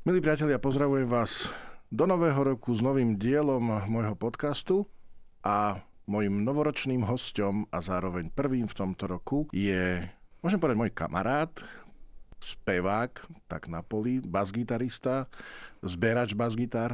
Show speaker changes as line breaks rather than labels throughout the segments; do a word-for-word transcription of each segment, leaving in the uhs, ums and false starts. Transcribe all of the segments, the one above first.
Milí priatelia, pozdravujem vás do nového roku s novým dielom môjho podcastu a mojím novoročným hosťom a zároveň prvým v tomto roku je, môžem povedať, môj kamarát, spevák, tak na poli, basgitarista, zberač basgitar,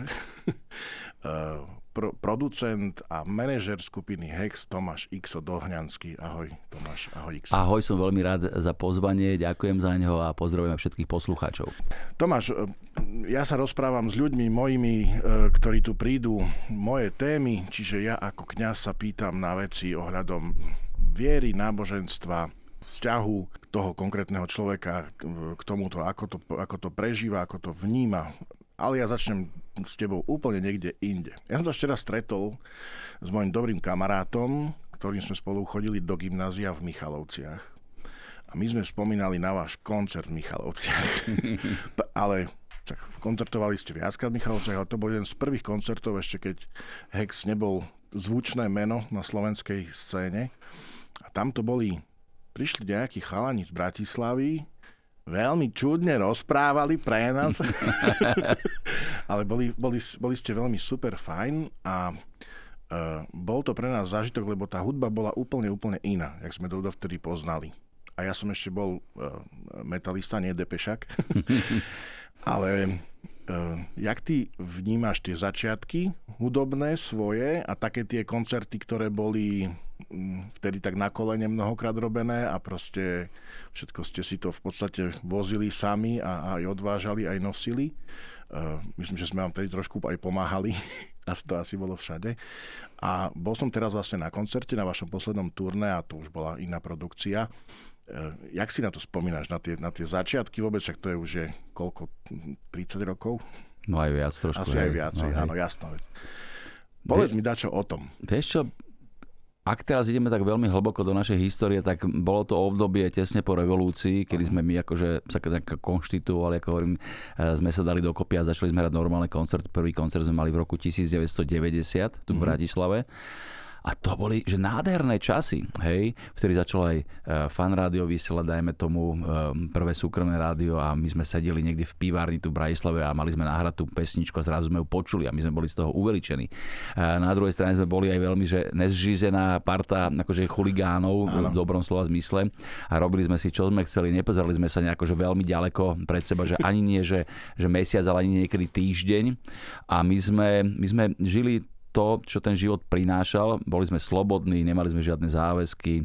pro, producent a manažer skupiny Hex Tomáš Xo Dohňanský. Ahoj Tomáš, ahoj Xo.
Ahoj, som veľmi rád za pozvanie, ďakujem za neho a pozdravujem všetkých poslucháčov.
Tomáš, ja sa rozprávam s ľuďmi mojimi, ktorí tu prídu, moje témy, čiže ja ako kňaz sa pýtam na veci ohľadom viery, náboženstva, vzťahu toho konkrétneho človeka k tomuto, ako to, ako to prežíva, ako to vníma. Ale ja začnem s tebou úplne niekde inde. Ja som sa včera stretol s mojim dobrým kamarátom, ktorým sme spolu chodili do gymnázia v Michalovciach. A my sme spomínali na váš koncert v Michalovciach. Ale čak, koncertovali ste viackrát v Michalovciach, ale to bol jeden z prvých koncertov, ešte keď Hex nebol zvučné meno na slovenskej scéne. A tam to boli prišli nejakí chalani z Bratislavy, veľmi čudne rozprávali pre nás, ale boli, boli, boli ste veľmi super fajn a uh, bol to pre nás zážitok, lebo tá hudba bola úplne, úplne iná, jak sme to dovtedy poznali. A ja som ešte bol uh, metalista, nie depešak, ale uh, jak ty vnímaš tie začiatky hudobné svoje a také tie koncerty, ktoré boli vtedy tak na kolene mnohokrát robené a proste všetko ste si to v podstate vozili sami a aj odvážali, aj nosili. Uh, myslím, že sme vám vtedy trošku aj pomáhali. Asi to asi bolo všade. A bol som teraz vlastne na koncerte, na vašom poslednom turné a to už bola iná produkcia. Uh, jak si na to spomínaš, na tie, na tie začiatky vôbec, však to je už je koľko, tridsať rokov?
No aj viac trošku.
Asi aj viacej, no, áno, jasná vec. Povedz Vie, mi dačo o tom.
Vieš čo, ak teraz ideme tak veľmi hlboko do našej histórie, tak bolo to obdobie tesne po revolúcii, kedy sme my akože sa konštituovali, ako hovorím, sme sa dali dokopy a začali sme hrať normálne koncert. Prvý koncert sme mali v roku devätnásťstodeväťdesiat tu v Bratislave. A to boli, že nádherné časy, hej, vtedy začalo aj Fan rádio vysielať, dajme tomu prvé súkromné rádio a my sme sedeli niekde v pivárni tu v Bratislave a mali sme nahrať tú pesničku a zrazu sme ju počuli a my sme boli z toho uveličení. Na druhej strane sme boli aj veľmi, že nezžízená parta akože chuligánov v dobrom slova zmysle a robili sme si, čo sme chceli, nepozerali sme sa nejako, že veľmi ďaleko pred seba, že ani nie, že, že mesiac, ale ani niekedy týždeň a my sme, my sme žili to, čo ten život prinášal. Boli sme slobodní, nemali sme žiadne záväzky,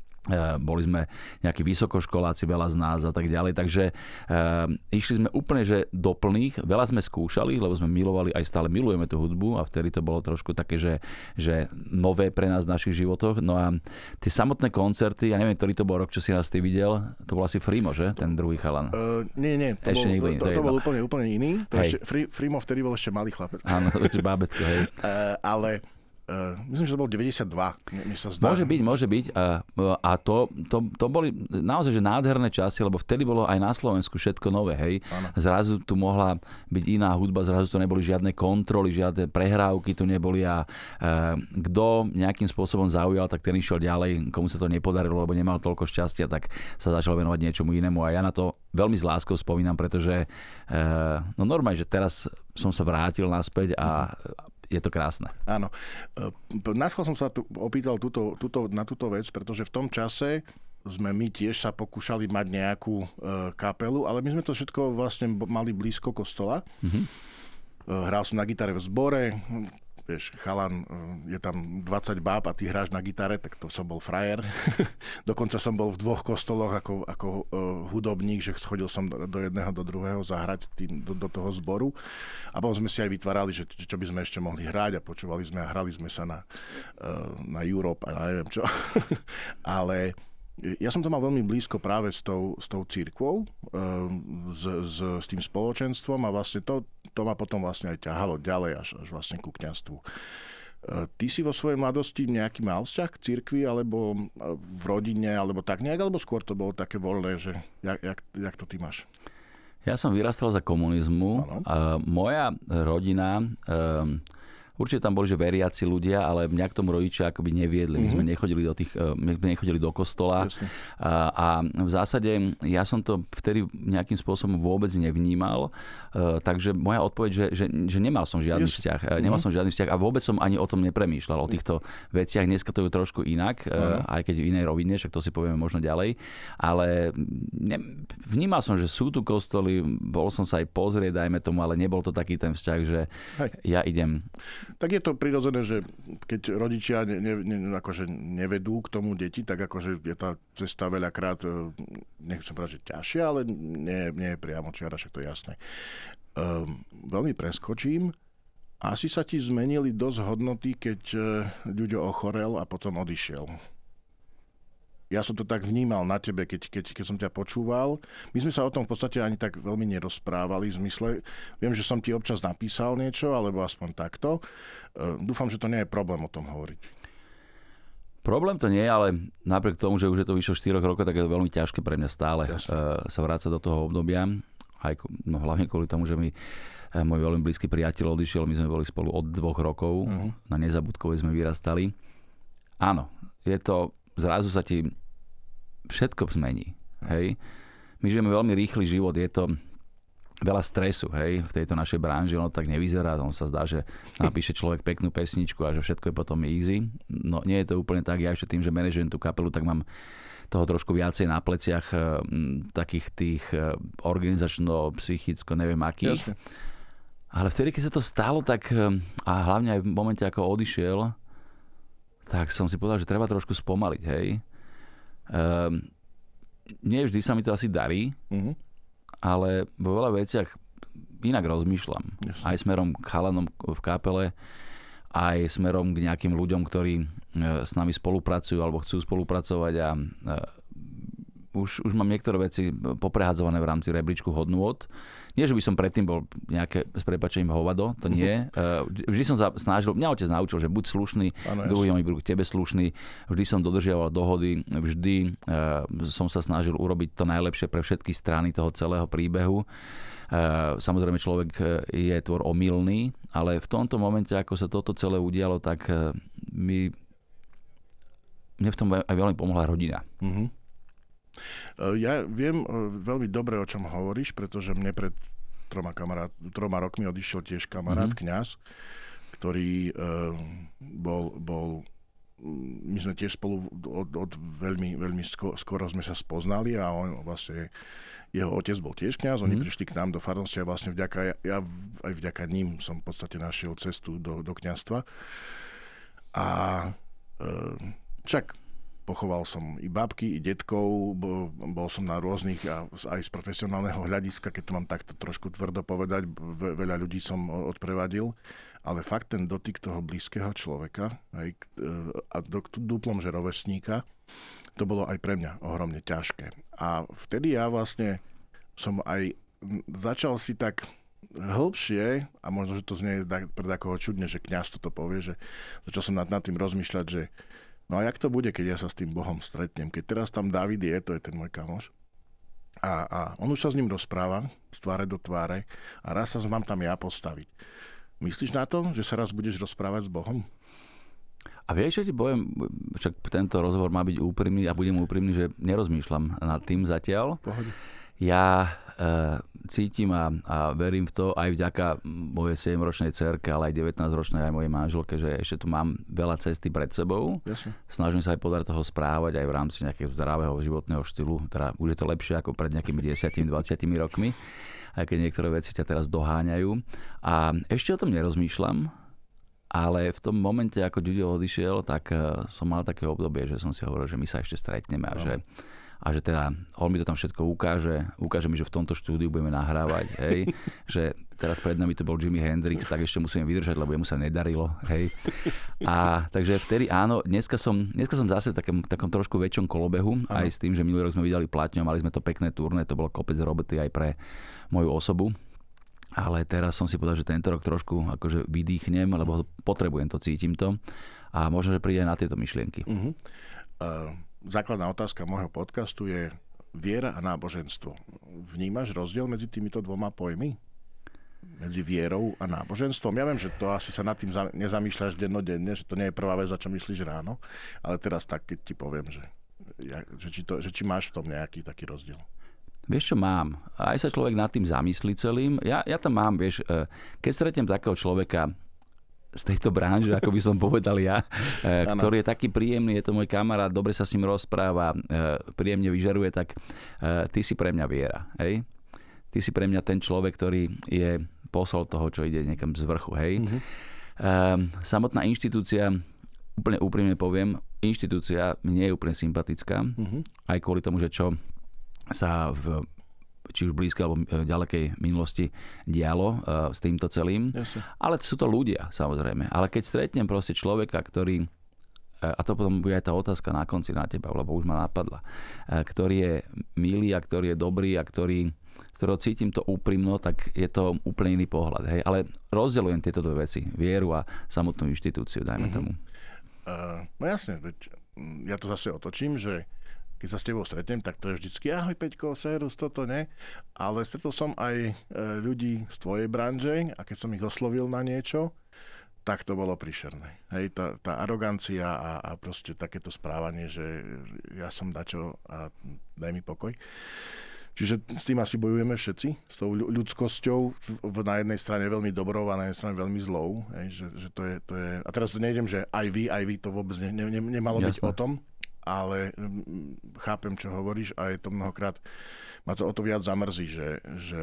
boli sme nejakí vysokoškoláci, veľa z nás a tak ďalej. Takže uh, išli sme úplne že do plných. Veľa sme skúšali, lebo sme milovali, aj stále milujeme tú hudbu a vtedy to bolo trošku také, že, že nové pre nás v našich životoch. No a tie samotné koncerty, ja neviem, ktorý to bol rok, čo si nás ty videl, to bol asi Frimo, že? Ten druhý chalan. Uh,
nie, nie, to
ešte
bol,
iný,
to, to, to bol úplne, úplne iný. To ešte, Frimo vtedy bol ešte malý chlapec.
Áno, ešte bábätko, hej.
Uh, ale Uh, myslím, že to bol deväťdesiatdva. Sa zdá.
Môže byť, môže byť. A, a to, to, to boli naozaj že nádherné časy, lebo vtedy bolo aj na Slovensku všetko nové. Hej.
Ano.
Zrazu tu mohla byť iná hudba, zrazu tu neboli žiadne kontroly, žiadne prehrávky tu neboli a uh, kto nejakým spôsobom zaujal, tak ten išiel ďalej. Komu sa to nepodarilo, lebo nemal toľko šťastia, tak sa začal venovať niečomu inému. A ja na to veľmi s láskou spomínam, pretože uh, no normálne, že teraz som sa vrátil naspäť a je to krásne.
Áno. Naschvál som sa tu opýtal túto, túto, na túto vec, pretože v tom čase sme my tiež sa pokúšali mať nejakú e, kapelu, ale my sme to všetko vlastne mali blízko kostola. Mm-hmm. E, hral som na gitare v zbore, vieš, chalan, je tam dvadsať báb a ty hráš na gitare, tak to som bol frajer. Dokonca som bol v dvoch kostoloch ako, ako uh, hudobník, že chodil som do, do jedného, do druhého zahrať tým, do, do toho zboru. A potom sme si aj vytvárali, že, čo by sme ešte mohli hrať a počúvali sme a hrali sme sa na, uh, na Europe a neviem čo. Ale ja som to mal veľmi blízko práve s tou, s tou cirkvou, s, s, s tým spoločenstvom a vlastne to, to ma potom vlastne aj ťahalo ďalej až, až vlastne ku kňazstvu. Ty si vo svojej mladosti nejaký mal vzťah k cirkvi alebo v rodine, alebo tak nejak, alebo skôr to bolo také voľné, že jak, jak, jak to ty máš?
Ja som vyrastal za komunizmu. A moja rodina um, Určite tam boli, že veriaci ľudia, ale mňa k tomu rodičia akoby neviedli. My sme nechodili do tých, my sme nechodili do kostola. A, a v zásade ja som to vtedy nejakým spôsobom vôbec nevnímal. Takže moja odpoveď, že, že, že nemal som žiadny Jasne. vzťah. Nemal som žiadny vzťah a vôbec som ani o tom nepremýšľal, o týchto veciach. Dneska to je trošku inak, uh-huh. aj keď v inej rovine, však to si povieme možno ďalej. Ale ne, vnímal som, že sú tu kostoly, bol som sa aj pozrieť, dajme tomu, ale nebol to taký ten vzťah, že Hej. ja idem.
Tak je to prirodzené, že keď rodičia ne, ne, akože nevedú k tomu deti, tak akože je tá cesta veľakrát, nechcem povedať, že ťažšia, ale nie, nie je priamo čiara, však to je jasné. Um, veľmi preskočím. Asi sa ti zmenili dosť hodnoty, keď Ľuďo ochorel a potom odišiel. Ja som to tak vnímal na tebe, keď, keď, keď som ťa počúval. My sme sa o tom v podstate ani tak veľmi nerozprávali. V zmysle, viem, že som ti občas napísal niečo, alebo aspoň takto. Dúfam, že to nie je problém o tom hovoriť.
Problém to nie je, ale napriek tomu, že už je to vyše štyroch rokov, tak je to veľmi ťažké pre mňa stále Jasne. sa vrácať do toho obdobia. Aj, no, hlavne kvôli tomu, že mi môj veľmi blízky priateľ odišiel. My sme boli spolu od dvoch rokov. Uh-huh. Na Nezabudkovej sme vyrastali. Áno, je to... Zrazu sa ti všetko zmení. Hej. My žijeme veľmi rýchly život, je to veľa stresu, hej, v tejto našej branži, ono tak nevyzerá, on sa zdá, že napíše človek peknú pesničku a že všetko je potom easy. No nie je to úplne tak, ja ešte tým, že manažujem tú kapelu, tak mám toho trošku viacej na pleciach, m, takých tých organizačno, psychicko, neviem akých. Jasne. Ale vtedy, keď sa to stalo, tak a hlavne aj v momente, ako odišiel, tak som si povedal, že treba trošku spomaliť, hej. Um, nie vždy sa mi to asi darí, uh-huh. ale vo veľa veciach inak rozmýšľam. Yes. Aj smerom k chalanom v kapele, aj smerom k nejakým ľuďom, ktorí s nami spolupracujú alebo chcú spolupracovať a uh, už, už mám niektoré veci poprehadzované v rámci rebríčku hodnôt. Nie, že by som predtým bol nejaké, s prepáčením, hovado, to nie. Vždy som sa snažil, mňa otec naučil, že buď slušný, druhý oni budú k tebe slušný. Vždy som dodržiaval dohody, vždy uh, som sa snažil urobiť to najlepšie pre všetky strany toho celého príbehu. Uh, samozrejme, človek je tvor omylný, ale v tomto momente, ako sa toto celé udialo, tak uh, mi, mne v tom aj veľmi pomohla rodina. Mhm.
Ja viem veľmi dobre, o čom hovoríš, pretože mne pred troma, kamarát, troma rokmi odišiel tiež kamarát, mm-hmm. kňaz, ktorý uh, bol, bol... My sme tiež spolu od, od veľmi, veľmi skoro, skoro sme sa spoznali a on vlastne... Jeho otec bol tiež kňaz, oni mm-hmm. prišli k nám do farnosti a vlastne vďaka, ja, ja aj vďaka ním som v podstate našiel cestu do, do kňazstva. A uh, čak... Pochoval som i babky, i detkov, bol, bol som na rôznych, aj z profesionálneho hľadiska, keď to mám takto trošku tvrdo povedať, veľa ľudí som odprevadil, ale fakt ten dotyk toho blízkeho človeka, aj, a do, duplom, že rovesníka, to bolo aj pre mňa ohromne ťažké. A vtedy ja vlastne som aj začal si tak hĺbšie, a možno, že to znie pre takoho čudne, že kňaz toto povie, že začal som nad, nad tým rozmýšľať, že no a jak to bude, keď ja sa s tým Bohom stretnem? Keď teraz tam David je, to je ten môj kamoš, a, a on už sa s ním rozpráva, z tváre do tváre, a raz sa mám tam ja postaviť. Myslíš na to, že sa raz budeš rozprávať s Bohom?
A vieš, že ti poviem, však tento rozhovor má byť úprimný a budem úprimný, že nerozmýšľam nad tým zatiaľ. Pohode. Ja e, cítim a, a verím v to aj vďaka mojej sedemročnej dcerke, ale aj devätnásťročnej aj mojej manželke, že ešte tu mám veľa cesty pred sebou. Jasne. Snažím sa aj podľa toho správať aj v rámci nejakého zdravého životného štýlu. Teda už je to lepšie ako pred nejakými desať dvadsať rokmi, aj keď niektoré veci ťa teraz doháňajú. A ešte o tom nerozmýšľam, ale v tom momente, ako Ďuďo odišiel, tak som mal také obdobie, že som si hovoril, že my sa ešte stretneme a no. že a že teda on mi to tam všetko ukáže, ukáže mi, že v tomto štúdiu budeme nahrávať, hej, že teraz pred nami to bol Jimi Hendrix, tak ešte musíme vydržať, lebo jemu sa nedarilo, hej. A takže vtedy áno, dneska som, dneska som zase v takom, takom trošku väčšom kolobehu, ano. Aj s tým, že minulý rok sme vydali platňu, mali sme to pekné turné, to bolo kopec roboty aj pre moju osobu. Ale teraz som si povedal, že tento rok trošku akože vydýchnem, lebo potrebujem to, cítim to. A možno, že príde aj na tieto myšlienky. Uh-huh.
Uh... Základná otázka môjho podcastu je viera a náboženstvo. Vnímaš rozdiel medzi týmito dvoma pojmy? medzi vierou a náboženstvom. Ja viem, že to asi sa nad tým nezamýšľaš dennodenne, že to nie je prvá vec, za čo myslíš ráno, ale teraz tak, keď ti poviem, že, ja, že, či, to, že či máš v tom nejaký taký rozdiel.
Vieš čo, mám. Aj sa človek nad tým zamyslí celým. Ja, ja tam mám, vieš, keď stretnem takého človeka z tejto branže, ako by som povedal ja, ktorý je taký príjemný, je to môj kamarát, dobre sa s ním rozpráva, príjemne vyžaruje, tak ty si pre mňa viera. Hej? Ty si pre mňa ten človek, ktorý je posol toho, čo ide niekam z vrchu. Hej? Mm-hmm. Samotná inštitúcia, úplne úprimne poviem, inštitúcia mi nie je úplne sympatická, mm-hmm. aj kvôli tomu, že čo sa v či už blízkej alebo ďalekej minulosti dialo uh, s týmto celým. Jasne. Ale sú to ľudia, samozrejme. Ale keď stretnem proste človeka, ktorý, uh, a to potom bude aj tá otázka na konci na teba, lebo už ma napadla, uh, ktorý je milý a ktorý je dobrý a ktorý, z ktorého cítim to úprimno, tak je to úplne iný pohľad. Hej? Ale rozdeľujem tieto dve veci. Vieru a samotnú inštitúciu, dajme mm-hmm. tomu. Uh,
no jasne, veď ja to zase otočím, že keď sa s tebou stretnem, tak to je vždycky ahoj Peťko, serus, toto, ne? Ale stretol som aj ľudí z tvojej branže a keď som ich oslovil na niečo, tak to bolo príšerné. Hej, tá, tá arogancia a, a proste takéto správanie, že ja som dačo a daj mi pokoj. Čiže s tým asi bojujeme všetci, s tou ľudskosťou v, na jednej strane veľmi dobrou a na jednej strane veľmi zlou. Hej, že, že to je, to je, a teraz to nejdem, že aj vy, aj vy, to vôbec ne, ne, nemalo Jasne. Byť o tom, ale chápem, čo hovoríš a je to mnohokrát, ma to o to viac zamrzí, že, že,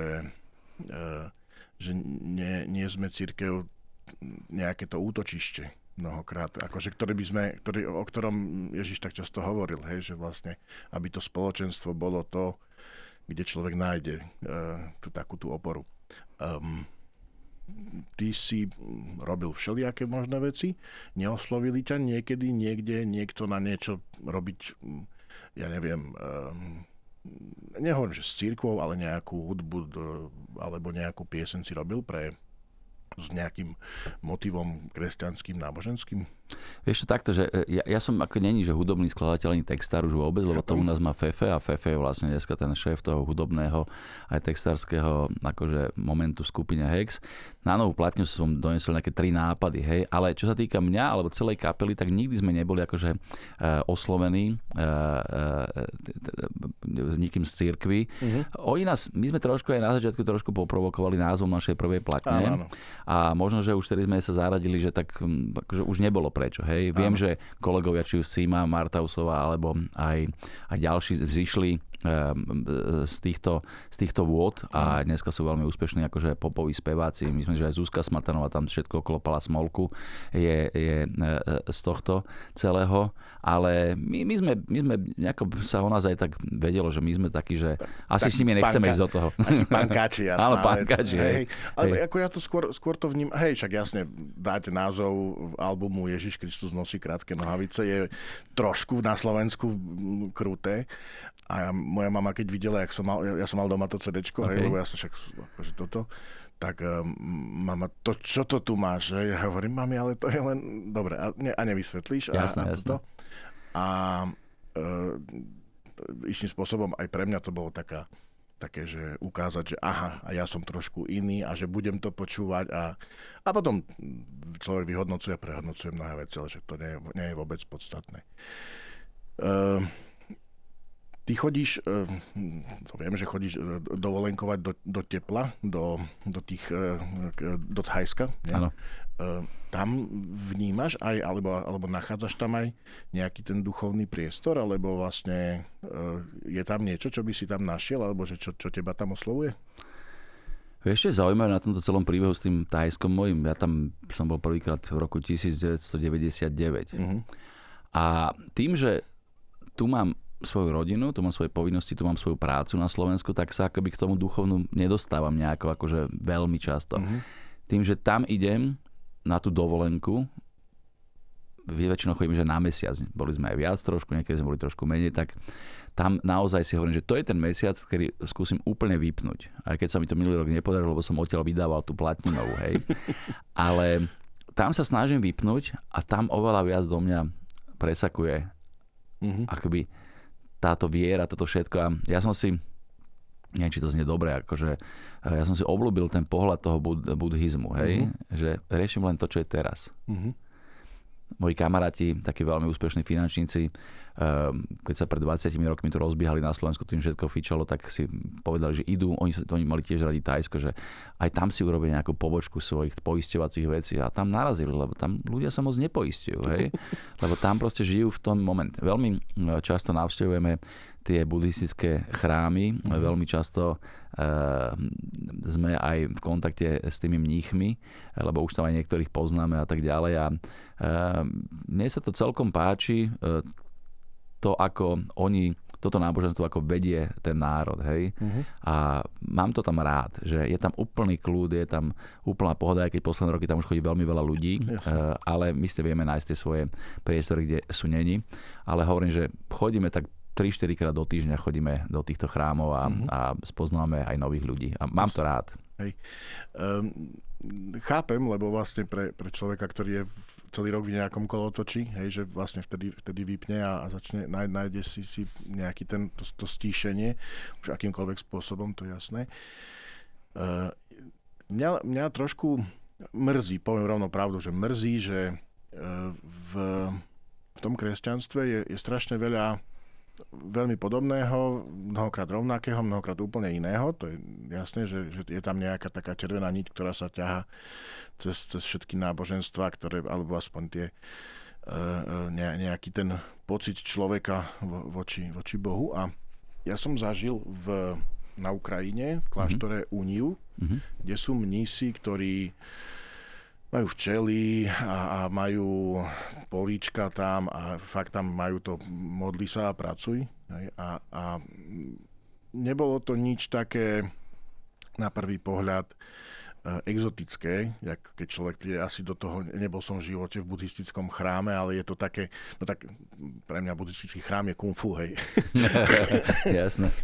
že nie, nie sme cirkev nejaké to útočište mnohokrát, akože ktoré by sme, ktorý, o ktorom Ježiš tak často hovoril, hej, že vlastne, aby to spoločenstvo bolo to, kde človek nájde uh, tú, takú tú oporu. Um, ty si robil všelijaké možné veci, neoslovili ťa niekedy, niekde, niekto na niečo robiť, ja neviem, um, nehovorím, že s cirkvou, ale nejakú hudbu alebo nejakú pieseň si robil pre s nejakým motivom kresťanským, náboženským?
Vieš to takto, že ja, ja som ako není, že hudobný skladateľ ani textár už vôbec, lebo to u nás má Fefe a Fefe je vlastne dneska ten šéf toho hudobného aj textárskeho akože momentu v skupine Hex. Na novú platňu som donesol nejaké tri nápady, hej, ale čo sa týka mňa alebo celej kapely, tak nikdy sme neboli akože uh, oslovení uh, uh, nikým z cirkvi. Uh-huh. Oni nás, my sme trošku aj na začiatku trošku poprovokovali názvom našej prvej platne. Áno, áno. A možno, že už tedy sme sa zaradili, že tak akože už nebolo prečo. Hej. Viem, že kolegovia, či už Sima, Martausová, alebo aj, aj ďalší zišli z týchto, z týchto vôd a dneska sú veľmi úspešní akože popoví speváci. Myslím, že aj Zuzka Smatanová tam všetko klopala smolku je, je z tohto celého. Ale my, my, sme, my sme nejako sa o nás aj tak vedelo, že my sme takí, že asi tak s nimi nechceme panka, ísť do toho.
Takí pankáči, jasná.
Áno, pankáči.
Hej. Hej. Ale hej. Ako ja to skôr, skôr to vním, hej, však jasne, dáte názov albumu Ježiš Kristus nosí krátke nohavice, je trošku na Slovensku kruté. A moja mama, keď videla, jak som mal, ja som mal doma to cédéčko, okay. Hej, lebo ja som však akože toto, tak um, mama, to, čo to tu máš? Že? Ja hovorím, mami, ale to je len, dobre, a, ne, a nevysvetlíš?
Jasné,
a, a
jasné.
A uh, istým spôsobom aj pre mňa to bolo taká, také, že ukázať, že aha, a ja som trošku iný a že budem to počúvať a, a potom človek vyhodnocuje a prehodnocuje mnohé veci, ale že to nie, nie je vôbec podstatné. Uh, Ty chodíš, to viem, že chodíš dovolenkovať do, do tepla, do, do tých, do Thajska.
Áno.
Tam vnímaš aj, alebo, alebo nachádzaš tam aj nejaký ten duchovný priestor, alebo vlastne je tam niečo, čo by si tam našiel, alebo že čo, čo teba tam oslovuje?
Vieš, čo je zaujímavé na tomto celom príbehu s tým Thajskom mojim? Ja tam som bol prvýkrát v roku devätnásťstodeväťdesiatdeväť. Uh-huh. A tým, že tu mám svoju rodinu, tu mám svoje povinnosti, tu mám svoju prácu na Slovensku, tak sa akoby k tomu duchovnú nedostávam nejako akože veľmi často. Mm-hmm. Tým, že tam idem na tú dovolenku, väčšinou chodím, že na mesiac, boli sme aj viac trošku, niekedy sme boli trošku menej, tak tam naozaj si hovorím, že to je ten mesiac, ktorý skúsim úplne vypnúť. Aj keď sa mi to minulý rok nepodarilo, lebo som odtiaľ vydával tú platninovú, hej. Ale tam sa snažím vypnúť a tam oveľa viac do mňa presakuje mm-hmm. akoby táto viera, toto všetko. A ja som si neviem, či to znie dobre, akože ja som si obľúbil ten pohľad toho bud- buddhizmu, hej, uh-huh. že riešim len to, čo je teraz. Uh-huh. Moji kamaráti, takí veľmi úspešní finančníci, keď sa pred dvadsiatimi rokmi tu rozbiehali na Slovensku, tým všetko fičalo, tak si povedali, že idú, oni, oni mali tiež radi Thajsko, že aj tam si urobia nejakú pobočku svojich poisťovacích vecí a tam narazili, lebo tam ľudia sa moc nepoisťujú, hej? Lebo tam proste žijú v tom momente. Veľmi často navštevujeme tie buddhistické chrámy, mm. veľmi často uh, sme aj v kontakte s tými mníchmi, lebo už tam aj niektorých poznáme a tak ďalej a uh, mne sa to celkom páči, uh, to, ako oni, toto náboženstvo, ako vedie ten národ, hej. Uh-huh. A mám to tam rád, že je tam úplný kľud, je tam úplná pohoda, aj keď posledné roky tam už chodí veľmi veľa ľudí, uh, ale my ste vieme nájsť tie svoje priestory, kde sú neni. Ale hovorím, že chodíme tak tri štyri krát do týždňa chodíme do týchto chrámov a, uh-huh. a spoznáme aj nových ľudí. A mám to rád.
Hej. Um, chápem, lebo vlastne pre, pre človeka, ktorý je celý rok v nejakom kolotočí, hej, že vlastne vtedy, vtedy vypne a, a začne, nájde si, si nejaký ten, to, to stíšenie, už akýmkoľvek spôsobom, to je jasné. Uh, mňa, mňa trošku mrzí, poviem rovno pravdu, že mrzí, že uh, v, v tom kresťanstve je, je strašne veľa veľmi podobného, mnohokrát rovnakého, mnohokrát úplne iného. To je jasné, že, že je tam nejaká taká červená niť, ktorá sa ťahá cez, cez všetky náboženstvá, ktoré, alebo aspoň tie ne, nejaký ten pocit človeka vo, voči, voči Bohu. A ja som zažil v, na Ukrajine, v kláštore mm-hmm. Uniu, mm-hmm. kde sú mnísi, ktorí majú včely a, a majú políčka tam a fakt tam majú to modli sa a pracuj. A, a nebolo to nič také na prvý pohľad exotické, jak keď človek príde asi do toho, nebol som v živote v buddhistickom chráme, ale je to také, no tak pre mňa buddhistický chrám je kung fu, hej.
Jasné.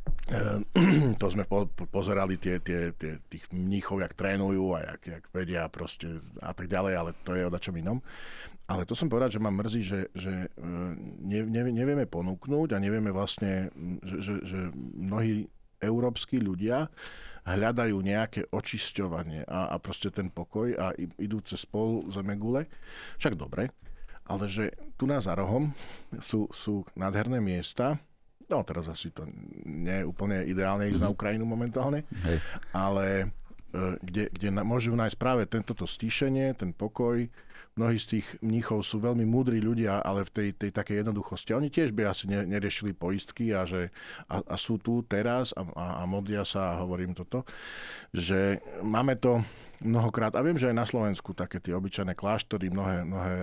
To sme po, po, pozerali tie, tie, tie, tých mníchov, jak trénujú a jak, jak vedia proste a tak ďalej, ale to je o dačom inom. Ale to som povedať, že ma mrzí, že, že ne, ne, nevieme ponúknuť a nevieme vlastne, že, že, že mnohí európski ľudia hľadajú nejaké očisťovanie a, a proste ten pokoj a idú cez pol zemegule. Však dobre, ale že tu na za rohom sú, sú nádherné miesta. No teraz asi to nie je úplne ideálne ísť mm-hmm. na Ukrajinu momentálne, hej. Ale e, kde, kde na, môžu nájsť práve tento stíšenie, ten pokoj. Mnohí z tých mníchov sú veľmi múdri ľudia, ale v tej, tej takej jednoduchosti. Oni tiež by asi ne, neriešili poistky a, že, a, a sú tu teraz a, a, a modlia sa a hovorím toto, že máme to mnohokrát, a viem, že aj na Slovensku také tie obyčajné kláštory, mnohé, mnohé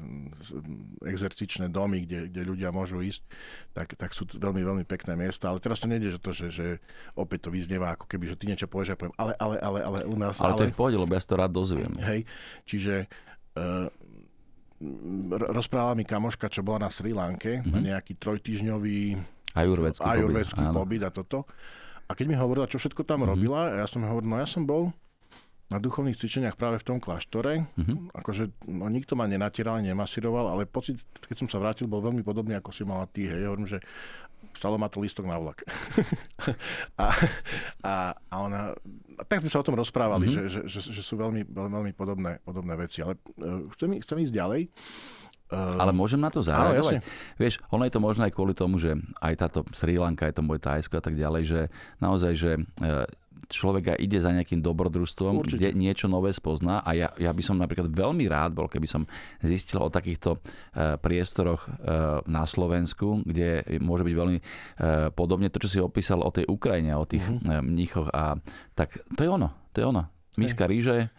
exercičné domy, kde, kde ľudia môžu ísť, tak, tak sú veľmi, veľmi pekné miesta. Ale teraz to nejde, že to, že, že opäť to vyznieva, ako keby, že ty niečo povieš a poviem, ale, ale, ale, ale u nás...
Ale, ale to je v pohode, lebo ja si to rád dozviem.
Hej, čiže uh, rozprávala mi kamoška, čo bola na Srí Lanke, mm-hmm. na nejaký trojtýždňový
ajurvédsky,
ajurvédsky
pobyt,
pobyt a toto. A keď mi hovorila, čo všetko tam mm-hmm. robila, ja som hovoril, no ja som bol na duchovných cvičeniach práve v tom kláštore. Uh-huh. Akože no, nikto ma nenatieral, nemasíroval, ale pocit, keď som sa vrátil, bol veľmi podobný, ako si mala ty. Hej. Hovorím, že stalo ma to lístok na vlak. a, a, a ona... A tak sme sa o tom rozprávali, uh-huh. že, že, že sú veľmi, veľmi podobné, podobné veci. Ale uh, chcem, chcem ísť ďalej. Uh,
ale môžem na to zareagovať? Vieš, ono je to možno aj kvôli tomu, že aj táto Srí Lanka, je to moje Thajsko a tak ďalej, že naozaj, že... Uh, človek ide za nejakým dobrodružstvom, určite, kde niečo nové spozná a ja, ja by som napríklad veľmi rád bol, keby som zistil o takýchto uh, priestoroch uh, na Slovensku, kde môže byť veľmi uh, podobne to, čo si opísal o tej Ukrajine, o tých uh-huh. uh, mníchoch a tak to je ono, to je ono. Miska ríže,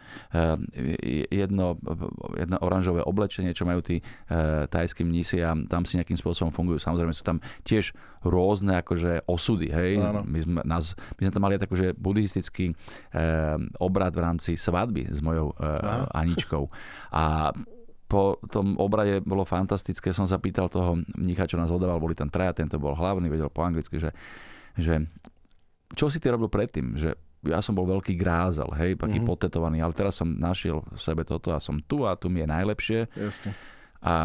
jedno, jedno oranžové oblečenie, čo majú tí thajskí mnísi a tam si nejakým spôsobom fungujú. Samozrejme sú tam tiež rôzne akože osudy. Hej? My, sme, nás, my sme tam mali taký buddhistický obrad v rámci svadby s mojou Aha. Aničkou. A po tom obrade bolo fantastické. Som sa pýtal toho mnícha, čo nás odával, boli tam traja, tento bol hlavný, vedel po anglicky, že, že čo si ty robil predtým, že ja som bol veľký grázel, hej, taký mm-hmm. potetovaný, ale teraz som našiel v sebe toto a som tu a tu mi je najlepšie.
Jasne.
A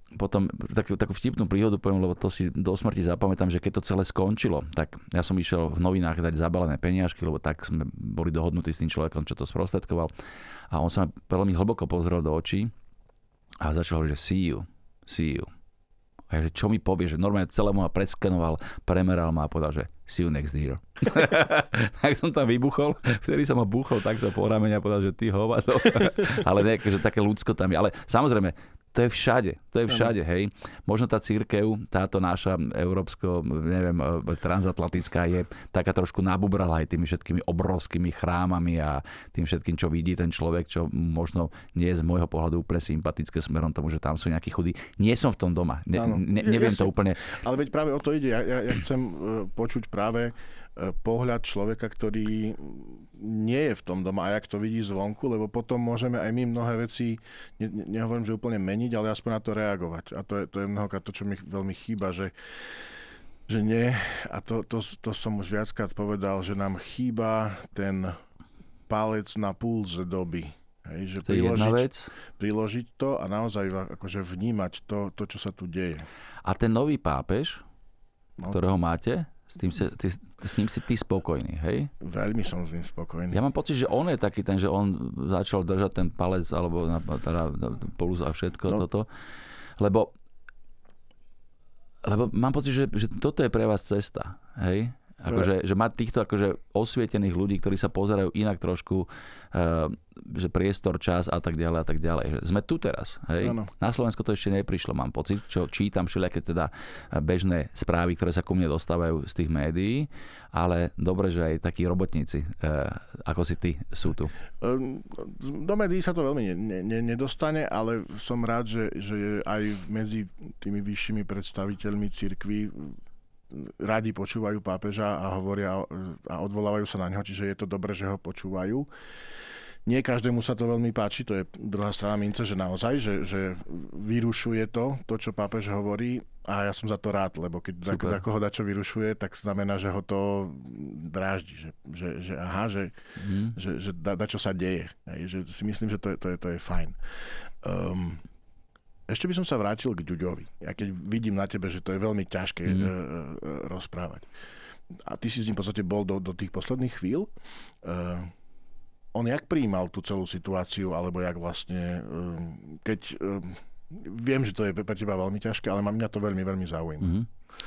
potom takú, takú vtipnú príhodu poviem, lebo to si do smrti zapamätám, že keď to celé skončilo, tak ja som išiel v novinách dať zabalené peniažky, lebo tak sme boli dohodnutí s tým človekom, čo to sprostredkoval. A on sa ma veľmi hlboko pozrel do očí a začal hovoriť, že see you, see you. A ja, že čo mi povie, že normálne celému ma preskenoval, premeral ma a povedal, že see you next year. Tak som tam vybuchol, vtedy som ho búchol takto po ramene a povedal, že ty hovado. Ale ne, že také ľudsko tam je. Ale samozrejme, to je všade, to je všade, hej. Možno tá cirkev, táto naša európsko, neviem, transatlantická je taká trošku nabubrala aj tými všetkými obrovskými chrámami a tým všetkým, čo vidí ten človek, čo možno nie je z môjho pohľadu úplne sympatické smerom tomu, že tam sú nejakí chudí. Nie som v tom doma, ne, ne, neviem ja, to úplne.
Ale veď práve o to ide, ja, ja, ja chcem počuť práve pohľad človeka, ktorý nie je v tom doma a jak to vidí zvonku, lebo potom môžeme aj my mnohé veci, ne, nehovorím, že úplne meniť, ale aspoň na to reagovať. A to je, to je mnohokrát to, čo mi veľmi chýba, že, že nie, a to, to, to som už viackrát povedal, že nám chýba ten palec na pulze doby. Hej, že
to je jedna vec.
Priložiť to a naozaj akože vnímať to, to, čo sa tu deje.
A ten nový pápež, no, ktorého máte, S, tým si, ty, s ním si ty spokojný, hej?
Veľmi som s ním spokojný.
Ja mám pocit, že on je taký ten, že on začal držať ten palec, alebo na, teda pulz a všetko no. toto. Lebo, lebo mám pocit, že, že toto je pre vás cesta, hej? Akože, že mať týchto akože osvietených ľudí, ktorí sa pozerajú inak trošku, uh, že priestor, čas a tak ďalej a tak ďalej. Že sme tu teraz. Hej? Na Slovensku to ešte neprišlo, mám pocit, čo čítam všelijaké teda bežné správy, ktoré sa ku mne dostávajú z tých médií, ale dobre, že aj takí robotníci, uh, ako si ty, sú tu.
Do médií sa to veľmi ne, ne, nedostane, ale som rád, že, že aj medzi tými vyššími predstaviteľmi cirkvi radi počúvajú pápeža a hovoria a odvolávajú sa na neho, čiže je to dobré, že ho počúvajú. Nie každému sa to veľmi páči, to je druhá strana mince, že naozaj, že, že vyrušuje to, to, čo pápež hovorí, a ja som za to rád, lebo keď ako ho dačo vyrušuje, tak znamená, že ho to dráždi, že, že, že aha, že, mm. že, že da, dačo sa deje. Že si myslím, že to je, to je, to je fajn. Um, Ešte by som sa vrátil k Ďuďovi. Ja keď vidím na tebe, že to je veľmi ťažké mm. rozprávať. A ty si s ním v podstate bol do, do tých posledných chvíľ. Uh, on jak prijímal tú celú situáciu, alebo jak vlastne, uh, keď... Uh, viem, že to je pre teba veľmi ťažké, ale mňa to veľmi, veľmi zaujíma. Mm-hmm.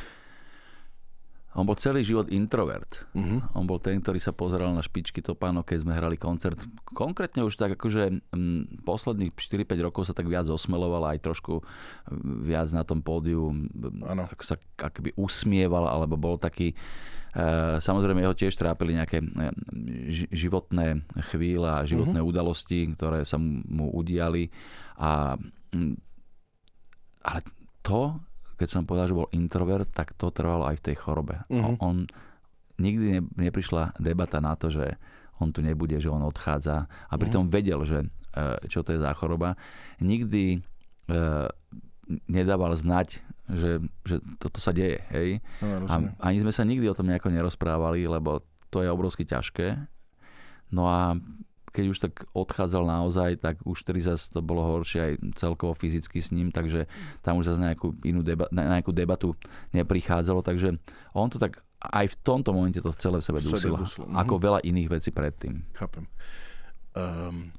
On bol celý život introvert. Uh-huh. On bol ten, ktorý sa pozeral na špičky topánok, keď sme hrali koncert. Konkrétne už tak akože m, posledných štyri päť rokov sa tak viac osmeloval, aj trošku viac na tom pódiu ako sa akoby usmieval, alebo bol taký... E, samozrejme, jeho tiež trápili nejaké ž, životné chvíle a životné uh-huh. udalosti, ktoré sa mu udiali. A, m, ale to... keď som povedal, že bol introvert, tak to trvalo aj v tej chorobe. Uh-huh. On, nikdy ne, neprišla debata na to, že on tu nebude, že on odchádza. A pritom uh-huh. vedel, že čo to je za choroba. Nikdy uh, nedával znať, že, že toto sa deje. Hej? No, a ani sme sa nikdy o tom nejako nerozprávali, lebo to je obrovsky ťažké. No a keď už tak odchádzal naozaj, tak už vtedy zase to bolo horšie aj celkovo fyzicky s ním, takže tam už zase nejakú inú deba- na nejakú debatu neprichádzalo, takže on to tak aj v tomto momente to celé v sebe dusil, ako mm-hmm. veľa iných vecí predtým.
Chápem. Um,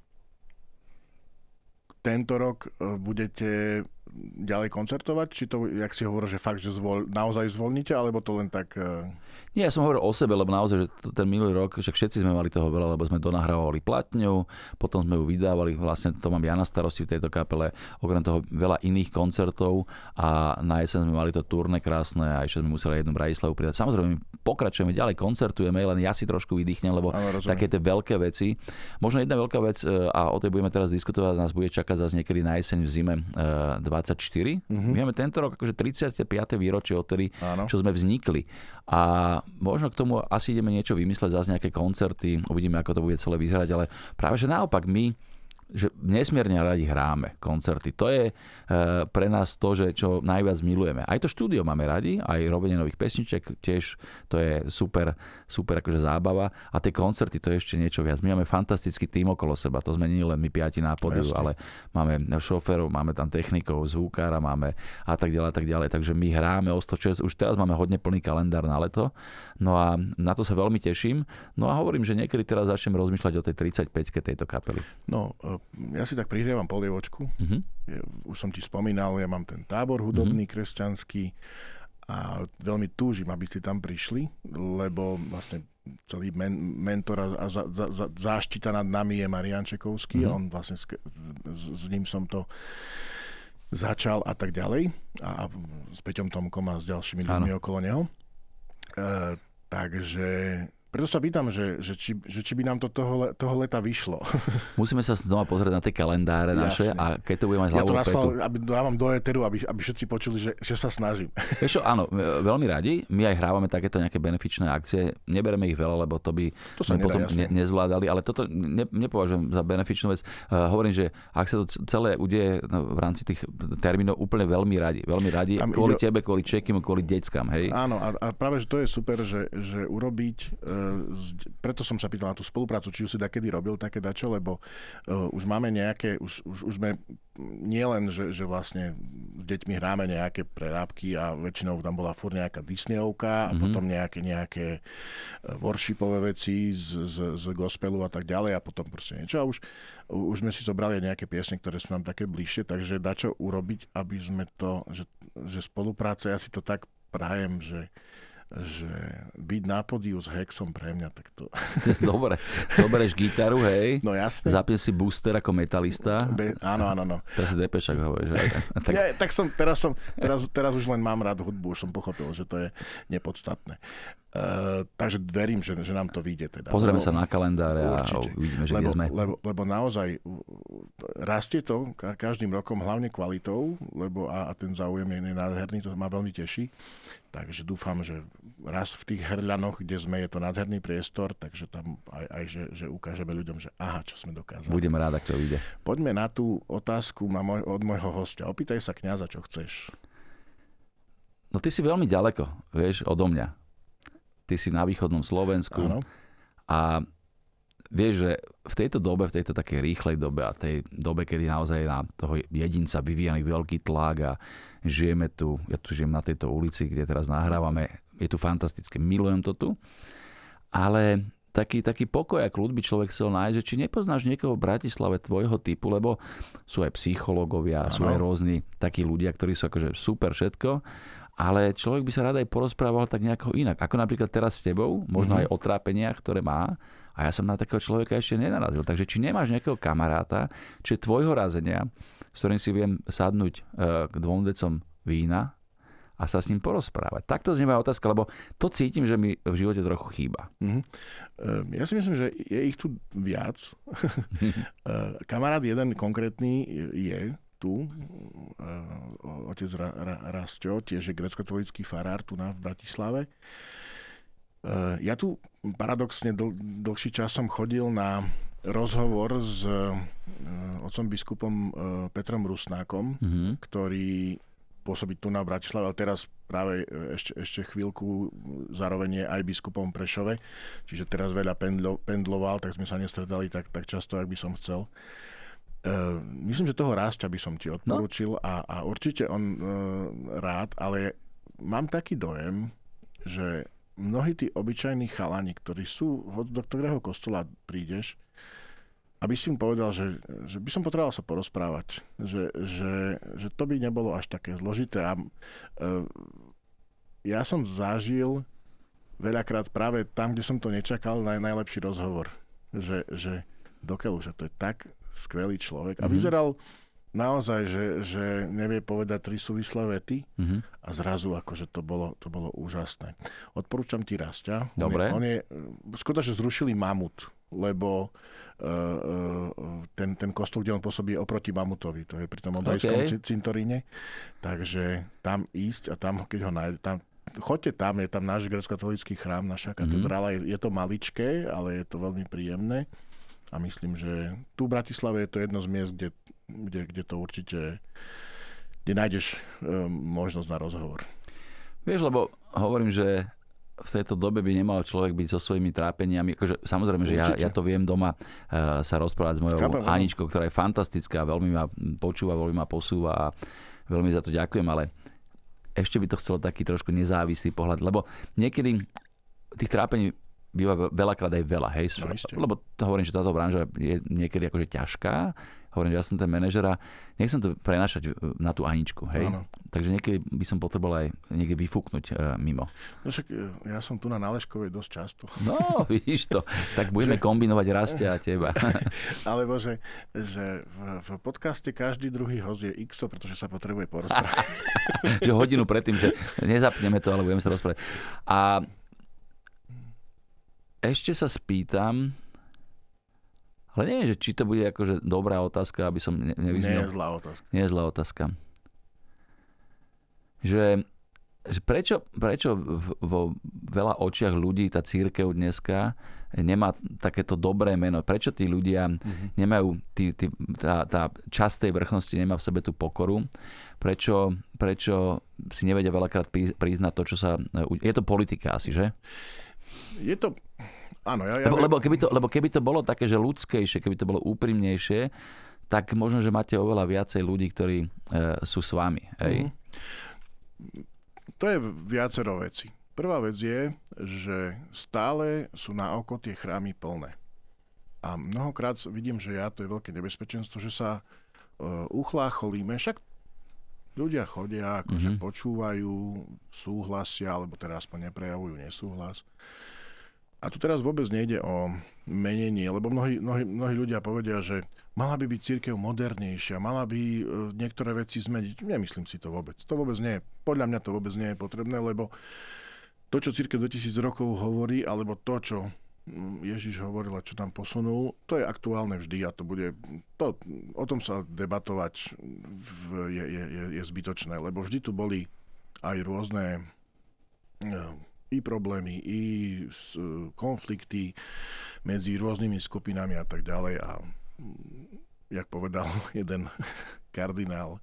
tento rok budete ďalej koncertovať? Či to, jak si hovoril, že fakt, že zvol, naozaj zvolníte, alebo to len tak... Uh...
Nie, ja som hovoril o sebe, lebo naozaj, že ten minulý rok, že všetci sme mali toho veľa, lebo sme donahrávali platňu, potom sme ju vydávali, vlastne to mám ja na starosti v tejto kapele, okrem toho veľa iných koncertov a na jeseň sme mali to turné krásne a ešte sme museli jednu Bratislavu pridať. Samozrejme, pokračujeme ďalej, koncertujeme, len ja si trošku vydýchnem, lebo ano, také tie veľké veci. Možno jedna veľká vec, a o tej budeme teraz diskutovať, nás bude čakať zase niekedy na jeseň v zime dvadsaťštyri. Mm-hmm. My máme tento rok akože tridsiate piate výročie odtedy, čo sme vznikli. A možno k tomu asi ideme niečo vymysleť, zase nejaké koncerty, uvidíme, ako to bude celé vyzerať, ale práve že naopak my že nesmierne radi hráme koncerty. To je pre nás to, že čo najviac milujeme. Aj to štúdio máme radi, aj robenie nových pesniček, tiež to je super, super akože zábava. A tie koncerty, to je ešte niečo viac. My máme fantastický tím okolo seba. To sme nie len my piati na pódiu, no, ale máme šoférov, máme tam technikov, zvukára, máme a tak ďalej, a tak ďalej. Takže my hráme o sto šesť. Už teraz máme hodne plný kalendár na leto. No a na to sa veľmi teším. No a hovorím, že niekedy teraz začnem rozmýšľať o tej tridsaťpäťke tejto kapely. No,
ja si tak prihrievam polievočku. Uh-huh. Ja, už som ti spomínal, ja mám ten tábor hudobný, uh-huh. kresťanský a veľmi túžim, aby ste tam prišli, lebo vlastne celý men, mentor a za, za, za, záštita nad nami je Marián Čekovský. Uh-huh. On vlastne s, s, s ním som to začal a tak ďalej. A, a s Peťom Tomkom a s ďalšími ľuďmi okolo neho. E, takže... Preto sa pýtam, že, že, či, že či by nám to toho, toho leta vyšlo.
Musíme sa znova pozrieť na tie kalendáre naše. Jasne. A keď to bude mať hlavou
ja to
petu...
aby dávam do éteru, aby, aby všetci počuli, že, že sa snažím.
Vieš čo, áno, veľmi radi. My aj hrávame takéto nejaké benefičné akcie. Nebereme ich veľa, lebo to by
to sme
nedá, potom
ne,
nezvládali. Ale toto ne, nepovažujem za benefičnú vec. Uh, hovorím, že ak sa to celé udeje v rámci tých termínov, úplne veľmi radi. Veľmi radi. Tam kvôli ide... tebe, kvôli Čekim, kvôli deckám. Hej?
Áno, a, a práve, že to je super, že, že urobiť... Uh, preto som sa pýtal na tú spoluprácu, či už si dakedy robil také dačo, lebo uh, už máme nejaké, už, už, už sme nie len, že, že vlastne s deťmi hráme nejaké prerábky a väčšinou tam bola furt nejaká Disneyovka a mm-hmm. potom nejaké, nejaké worshipové veci z, z, z gospelu a tak ďalej a potom proste niečo. A už, už sme si zobrali nejaké piesne, ktoré sú nám také bližšie, takže dačo urobiť, aby sme to, že, že spolupráca, ja si to tak prajem, že že byť na pódiu s Hexom pre mňa, tak to...
Dobre, zoberieš gitaru, hej?
No jasne.
Zapneš si booster ako metalista.
Be, áno, áno, no.
Teraz si Depešak hovoríš, že?
Tak... Ja, tak som, teraz som, teraz, teraz už len mám rád hudbu, už som pochopil, že to je nepodstatné. Uh, takže verím, že, že nám to vyjde teda.
Pozrieme lebo, sa na kalendáre a uvidíme, že
lebo,
kde sme.
Lebo, lebo naozaj rastie to každým rokom, hlavne kvalitou, lebo a, a ten záujem je nádherný, to ma veľmi teší. Takže dúfam, že raz v tých hrľanoch, kde sme, je to nádherný priestor, takže tam aj, aj že, že ukážeme ľuďom, že aha, čo sme dokázali.
Budem rád, ak to vyjde.
Poďme na tú otázku na môj, od môjho hostia. Opýtaj sa kňaza, čo chceš.
No ty si veľmi ďaleko, vieš, odo mňa. Ty si na východnom Slovensku. Áno. A vieš, že v tejto dobe, v tejto takej rýchlej dobe a tej dobe, kedy naozaj na toho jedinca vyvíjaný veľký tlak a žijeme tu, ja tu žijem na tejto ulici, kde teraz nahrávame, je tu fantastické, milujem to tu, ale taký, taký pokoj a kľud by človek chcel nájsť, že či nepoznáš niekoho v Bratislave tvojho typu, lebo sú aj psychológovia, ano. Sú aj rôzni takí ľudia, ktorí sú akože super všetko, ale človek by sa rád aj porozprával tak nejako inak. Ako napríklad teraz s tebou, možno mm-hmm. aj o trápeniach, ktoré má. A ja som na takého človeka ešte nenarazil. Takže či nemáš nejakého kamaráta, či tvojho razenia, s ktorým si viem sadnúť k dvom decom vína a sa s ním porozprávať. Takto znie moja otázka, lebo to cítim, že mi v živote trochu chýba. Mm-hmm.
Ja si myslím, že je ich tu viac. Kamarát jeden konkrétny je tu, otec Ra- Ra- Rastio, tiež je gréckokatolícky farár tu na v Bratislave. Ja tu paradoxne dl- dlhší čas som chodil na rozhovor s otcom biskupom Petrom Rusnákom, mm-hmm. ktorý pôsobí tu na Bratislave, ale teraz práve ešte, ešte chvíľku zároveň je aj biskupom v Prešove, čiže teraz veľa pendlo, pendloval, tak sme sa nestretali tak, tak často, ak by som chcel. Uh, myslím, že toho Rásťa by som ti odporúčil no. a, a určite on uh, rád, ale mám taký dojem, že mnohí tí obyčajní chalani, ktorí sú, do ktorého kostola prídeš, aby si mu povedal, že, že by som potreboval sa porozprávať, že, že, že to by nebolo až také zložité. A, uh, ja som zažil veľakrát práve tam, kde som to nečakal, naj, najlepší rozhovor. Že, že dokeľu, že to je tak skvelý človek. A vyzeral naozaj, že, že nevie povedať tri súvislé vety mm-hmm. a zrazu akože to bolo, to bolo úžasné. Odporúčam ti Rastia.
Dobre.
On je, on je, škoda, že zrušili Mamut, lebo uh, ten, ten kostol, kde on pôsobí, je oproti Mamutovi. To je pri tom Ondrejskom okay. cintoríne. Takže tam ísť a tam, keď ho nájde, tam choďte tam, je tam náš gréckokatolícky chrám, naša katedrála. Mm-hmm. Je, je to maličké, ale je to veľmi príjemné. A myslím, že tu v Bratislave je to jedno z miest, kde, kde, kde to určite, kde nájdeš um, možnosť na rozhovor.
Vieš, lebo hovorím, že v tejto dobe by nemal človek byť so svojimi trápeniami. Akože, samozrejme, že ja, ja to viem doma uh, sa rozprávať s mojou Chápem, Aničkou, ktorá je fantastická, veľmi ma počúva, veľmi ma posúva a veľmi za to ďakujem, ale ešte by to chcelo taký trošku nezávislý pohľad, lebo niekedy tých trápení býva veľakrát aj veľa, hej? No, lebo to hovorím, že táto branža je niekedy akože ťažká. Hovorím, že ja som ten manažer a nechcem to prenášať na tú Aničku, hej? Áno. Takže niekedy by som potreboval aj niekde vyfúknuť uh, mimo.
No však ja som tu na Náleškovej dosť často.
No, vidíš to. Tak budeme že... kombinovať Rastia a teba.
Alebo že, že v, v podcaste každý druhý host je X, pretože sa potrebuje porozprávať.
Že hodinu predtým, že nezapneme to, ale budeme sa rozprávať. A ešte sa spýtam, ale neviem, že či to bude akože dobrá otázka, aby som ne- nevyznel.
Nie je zlá otázka.
Nie je zlá otázka. Že, že prečo, prečo vo veľa očiach ľudí tá cirkev dneska nemá takéto dobré meno? Prečo tí ľudia mm-hmm. nemajú, tí, tí, tá, tá časť tej vrchnosti nemá v sebe tú pokoru? Prečo, prečo si nevedia veľakrát priznať to, čo sa... Je to politika asi, že?
Je to... Áno, ja, ja
lebo, lebo, keby to, lebo keby to bolo také, že ľudskejšie, keby to bolo úprimnejšie, tak možno, že máte oveľa viacej ľudí, ktorí e, sú s vami. Hej?
Mm. To je viacero vecí. Prvá vec je, že stále sú na oko tie chrámy plné. A mnohokrát vidím, že ja, to je veľké nebezpečenstvo, že sa e, uchlácholíme, však ľudia chodia, akože mm-hmm. počúvajú, súhlasia, alebo teda aspoň neprejavujú nesúhlas. A tu teraz vôbec nejde o menenie, lebo mnohí, mnohí, mnohí ľudia povedia, že mala by byť cirkev modernejšia, mala by niektoré veci zmeniť. Nemyslím si to vôbec. To vôbec nie je. Podľa mňa to vôbec nie je potrebné, lebo to, čo cirkev dvetisíc rokov hovorí, alebo to, čo Ježiš hovoril a čo tam posunul, to je aktuálne vždy a to bude... To, o tom sa debatovať v, je, je, je zbytočné, lebo vždy tu boli aj rôzne... i problémy, i konflikty medzi rôznymi skupinami a tak ďalej. A jak povedal jeden kardinál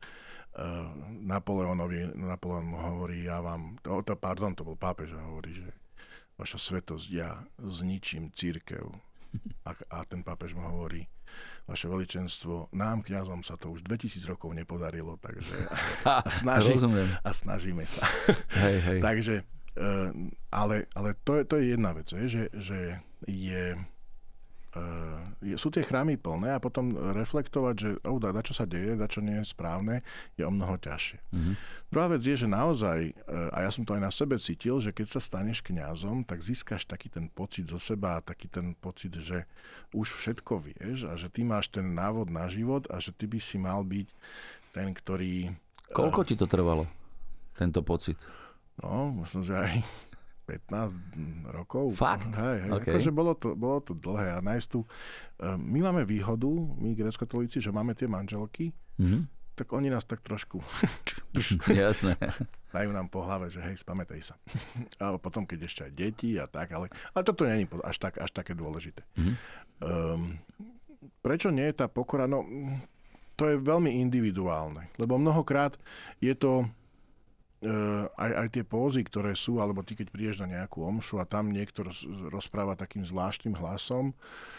Napoleónovi, Napoleón mu hovorí, ja vám, to, to, pardon, to bol pápež, hovorí, že vaša svetosť, ja zničím cirkev. A, a ten pápež mu hovorí, vaše veličenstvo, nám, kňazom, sa to už dvetisíc rokov nepodarilo, takže a, snaží, a snažíme sa.
Hej, hej.
Takže Uh, ale, ale to, je, to je jedna vec, je, že, že je, uh, je, sú tie chrámy plné a potom reflektovať, že oh, da, da čo sa deje, da čo nie je správne, je o mnoho ťažšie. Mm-hmm. Druhá vec je, že naozaj, uh, a ja som to aj na sebe cítil, že keď sa staneš kňazom, tak získaš taký ten pocit zo seba a taký ten pocit, že už všetko vieš a že ty máš ten návod na život a že ty by si mal byť ten, ktorý...
Uh, Koľko ti to trvalo, tento pocit?
No, možno, že aj pätnásť rokov.
Fakt?
Hej, hej.
Okay.
Akože bolo to, bolo to dlhé a nájsť tu... My máme výhodu, my gréckokatolíci, že máme tie manželky, mm-hmm. tak oni nás tak trošku...
Jasné.
Dajú nám po hlave, že hej, spamätaj sa. A potom, keď ešte aj deti a tak, ale, ale toto nie je až, tak, až také dôležité. Mm-hmm. Um, prečo nie je tá pokora? No, to je veľmi individuálne, lebo mnohokrát je to... Uh, aj, aj tie pózy, ktoré sú, alebo ty, keď prídeš na nejakú omšu a tam niekto roz, rozpráva takým zvláštnym hlasom,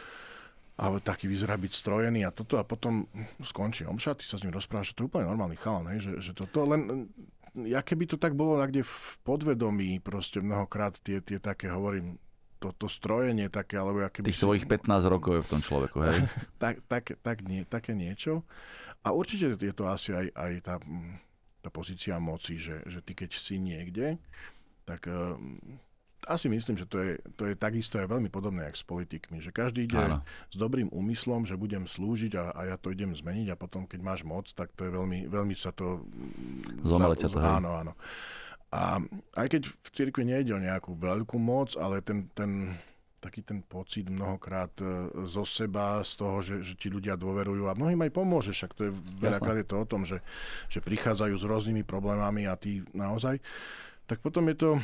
alebo taký vyzerá byť strojený a toto a potom skončí omša, ty sa s ním rozprávaš, že to je úplne normálny chalan, hej, že, že toto len, ja keby to tak bolo niekde v podvedomí, proste mnohokrát tie, tie také, hovorím, to, to strojenie také, alebo ja keby...
Tých svojich pätnásť rokov je v tom človeku, hej?
tak, tak, tak nie, také niečo. A určite je to asi aj, aj tá... tá pozícia moci, že, že ty keď si niekde, tak uh, asi myslím, že to je, to je takisto aj veľmi podobné, jak s politikmi, že každý ide Áno. s dobrým úmyslom, že budem slúžiť a, a ja to idem zmeniť a potom, keď máš moc, tak to je veľmi, veľmi sa to...
Zomele ťa to, hej.
Áno, áno. A aj keď v cirkvi nejde o nejakú veľkú moc, ale ten, ten taký ten pocit mnohokrát zo seba, z toho, že, že ti ľudia dôverujú a mnohým aj pomôže, však to je veľakrát je to o tom, že, že prichádzajú s rôznymi problémami a ty naozaj, tak potom je to,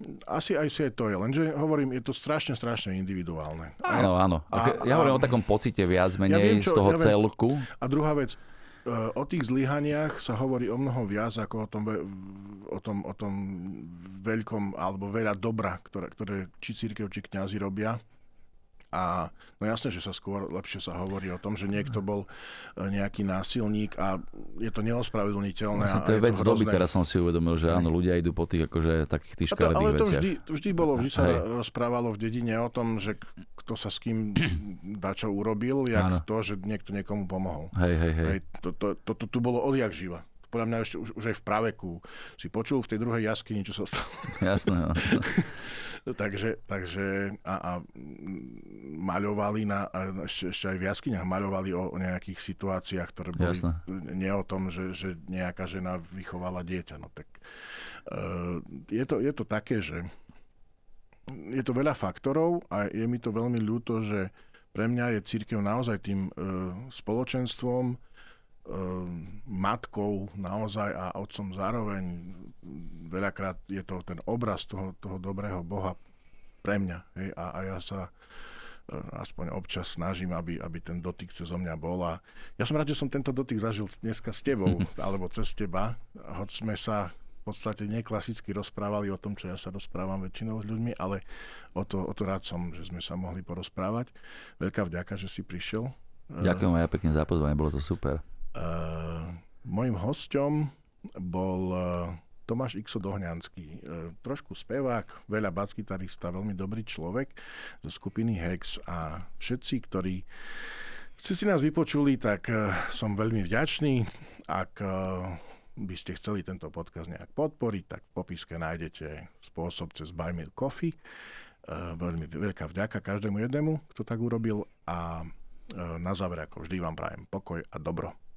Asi aj si aj to je, lenže hovorím, je to strašne, strašne individuálne.
Áno, áno.
A,
ja
a,
hovorím o takom pocite viac menej ja viem, čo, z toho ja viem, celku.
A druhá vec, o tých zlyhaniach sa hovorí o mnoho viac ako o tom, o tom, o tom veľkom alebo veľa dobra, ktoré, ktoré či cirkev, či kňazi robia. A no jasné, že sa skôr lepšie sa hovorí o tom, že niekto bol nejaký násilník a je to neospravedlniteľné.
Vlastne to je, je vec doby, teraz som si uvedomil, že áno, ľudia idú po tých akože takých tých škaredých veciach. Ale to vždy, to vždy bolo, vždy sa Hej. rozprávalo v dedine o tom, že kto sa s kým dačo urobil, jak áno. to, že niekto niekomu pomohol. Hej, hej, hej. hej
to, to, to, to tu bolo odjak živa. Podľa mňa ešte už, už aj v praveku si počul v tej druhej jaskyni, čo sa stalo.
Jasné. No.
takže, takže a, a maľovali na, a ešte, ešte aj v jaskyniach maľovali o, o nejakých situáciách, ktoré boli Jasné. nie o tom, že, že nejaká žena vychovala dieťa. No tak uh, je, to, je to také, že je to veľa faktorov a je mi to veľmi ľúto, že pre mňa je cirkev naozaj tým uh, spoločenstvom, matkou naozaj a otcom zároveň. Veľakrát je to ten obraz toho, toho dobrého Boha pre mňa. Hej? A, a ja sa aspoň občas snažím, aby, aby ten dotyk cez mňa bol. A ja som rád, že som tento dotyk zažil dneska s tebou, alebo cez teba. Hoď sme sa v podstate neklasicky rozprávali o tom, čo ja sa rozprávam väčšinou s ľuďmi, ale o to, o to rád som, že sme sa mohli porozprávať. Veľká vďaka, že si prišiel.
Ďakujem aj pekne za pozvanie, bolo to super.
Uh, mojím hosťom bol uh, Tomáš Ikso Dohňanský. Uh, trošku spevák, veľa basgitarista, veľmi dobrý človek zo skupiny Hex a všetci, ktorí ste si nás vypočuli, tak uh, som veľmi vďačný. Ak uh, by ste chceli tento podcast nejak podporiť, tak v popiske nájdete spôsob cez Buy Me Coffee. Uh, veľmi veľká vďaka každému jednému, kto tak urobil a uh, na záver, ako vždy, vám prajem pokoj a dobro.